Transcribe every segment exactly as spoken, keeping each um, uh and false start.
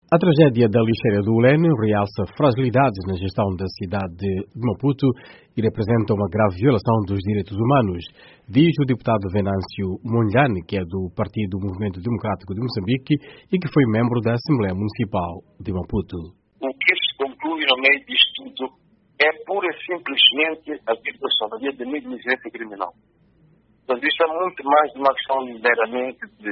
A tragédia da lixeira do Lene realça fragilidades na gestão da cidade de Maputo e representa uma grave violação dos direitos humanos, diz o deputado Venâncio Mondlane, que é do Partido Movimento Democrático de Moçambique e que foi membro da Assembleia Municipal de Maputo. O que se conclui no meio disto tudo é pura e simplesmente a violação da lei de negligência criminal. Mas isto é muito mais de uma questão meramente de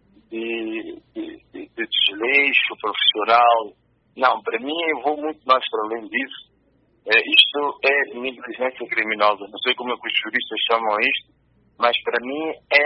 De, de, de, de desleixo profissional. Não, para mim eu vou muito mais para além disso. É, isto é negligência criminosa. Não sei como é que os juristas chamam isto, mas para mim é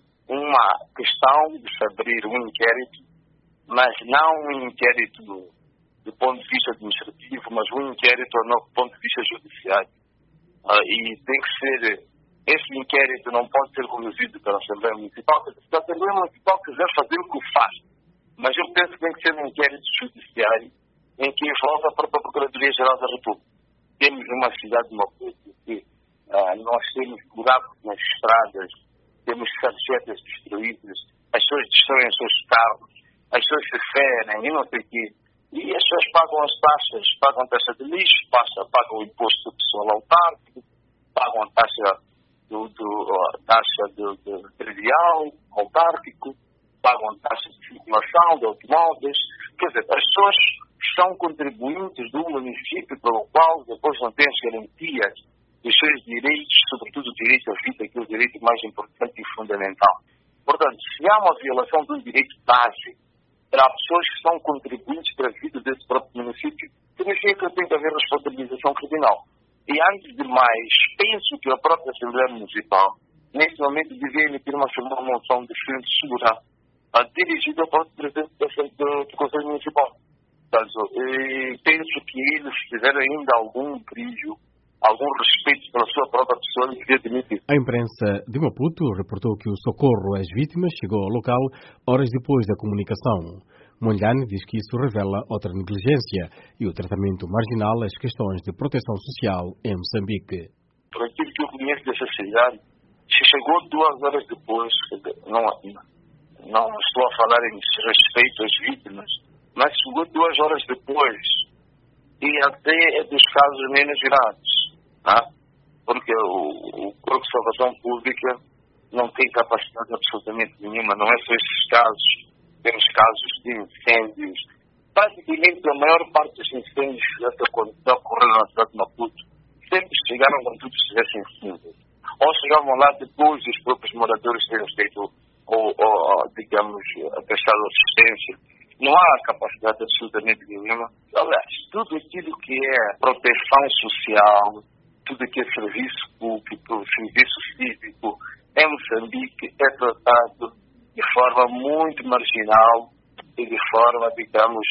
uma questão de se abrir um inquérito, mas não um inquérito do, do ponto de vista administrativo, mas um inquérito do ponto de vista judiciário. Ah, e tem que ser... Esse inquérito não pode ser conduzido pela Assembleia Municipal. Se a Assembleia Municipal quiser fazer o que faz, mas eu penso que tem que ser um inquérito judiciário em que envolva a própria Procuradoria-Geral da República. Temos uma cidade de Maputo que ah, nós temos buracos nas estradas, temos sarjetas destruídas, as pessoas destroem os seus carros, as pessoas se ferem e não sei o quê. E as pessoas pagam as taxas, pagam taxa de lixo, pagam o imposto do pessoal autárquico, pagam a taxa do, do, a taxa do, do trivial, autárquico, pagam a taxa de circulação de automóveis. Quer dizer, as pessoas são contribuintes do município pelo qual depois não têm as garantias dos seus direitos, sobretudo o direito à vida, que é o direito mais importante e fundamental. Portanto, se há uma violação de um direito básico para pessoas que são contribuintes para a vida desse próprio município, significa que tem que haver responsabilização criminal. E antes de mais, penso que a própria Assembleia Municipal, neste momento, devia emitir uma chamada moção de censura dirigida ao próprio Presidente do, do Conselho Municipal. Portanto, penso que ele, se tiver ainda algum brilho, algum respeito pela sua própria pessoa, devia demitir. A imprensa de Maputo reportou que o socorro às vítimas chegou ao local horas depois da comunicação. Mondlane diz que isso revela outra negligência e o tratamento marginal às questões de proteção social em Moçambique. Por aquilo que eu conheço dessa cidade, se chegou duas horas depois, não, não estou a falar em respeito às vítimas, mas chegou duas horas depois e até é dos casos menos graves, tá? Porque o, o Corpo de Salvação Pública não tem capacidade absolutamente nenhuma, não é só esses casos. Temos casos de incêndios. Praticamente a maior parte dos incêndios que ocorreram na cidade de Maputo sempre chegaram quando tudo estivesse em cinzas. Ou chegavam lá depois dos próprios moradores terem feito, ou, ou, digamos, prestado assistência. Não há capacidade absolutamente nenhuma. Aliás, tudo aquilo que é proteção social, tudo que é serviço público, serviço cívico, em Moçambique é tratado de forma muito marginal e de forma, digamos,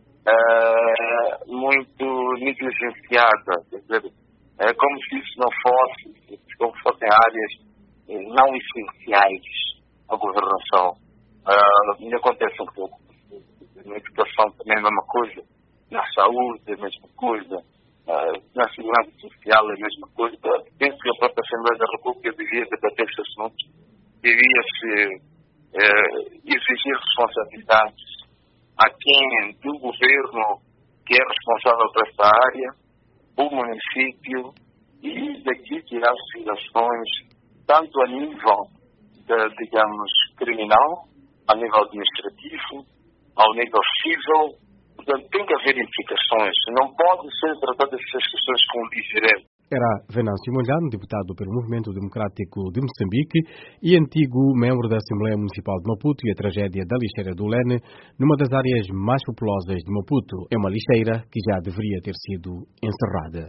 uh, muito negligenciada. Quer dizer, é como se isso não fosse, como se fossem áreas não essenciais à governação. Uh, me acontece um pouco. Na educação também é a mesma coisa, na saúde é a mesma coisa, uh, na segurança social é a mesma coisa. Penso que a própria Assembleia da República devia debater esse assunto, devia se Eh, exigir responsabilidades a quem do governo que é responsável por esta área, o município e daqui que há violações tanto a nível, de, digamos, criminal, a nível administrativo, ao nível civil. Portanto, tem que haver implicações. Não pode ser tratado essas questões com ligeireza. Era Venâncio Mondlane, deputado pelo Movimento Democrático de Moçambique e antigo membro da Assembleia Municipal de Maputo, e a tragédia da lixeira do Lene, numa das áreas mais populosas de Maputo. É uma lixeira que já deveria ter sido encerrada.